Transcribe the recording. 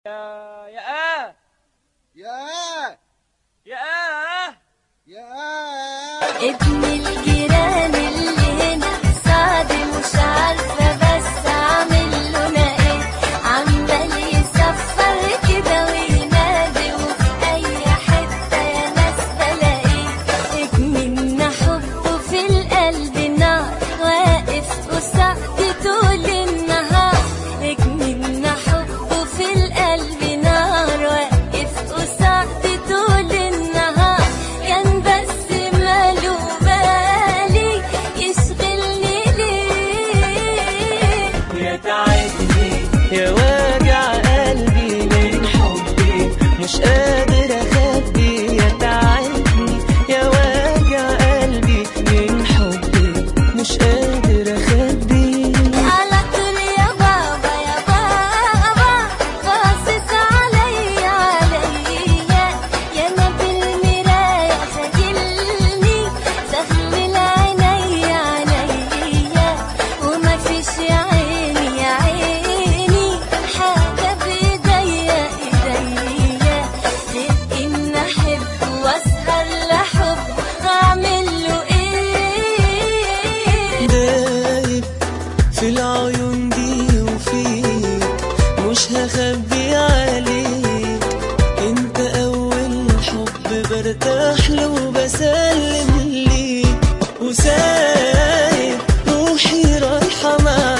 يا ابن الجيران اللي هنا سعد مش عارفة بس عامل لنا ايه، عمال يسفر كده وينادي وفي اي حتة يا ناس بلاقيه، اكملنا حبه في القلب نار واقف وسعد طول النهار، اكملنا حبه في القلب نار واقف وسعد طول النهار، كان بس يا واجع قلبي من حبي مش قادر اخبي، يا تعبني يا واجع قلبي من حبي مش قادر اخبي. على طول يا بابا يا بابا باصص عليا يا انا بالمراية خجلني سخلل عينيا ومفيش يا عيني يا عيني حاجة بإيديا غير إن أحب وأسهر لحب، أعمل له إيه؟ دايب في العيون دي وفيك مش هخبي عليك، انت أول حب برتاح له وبسلم ليك، وسايب روحي رايحة معاك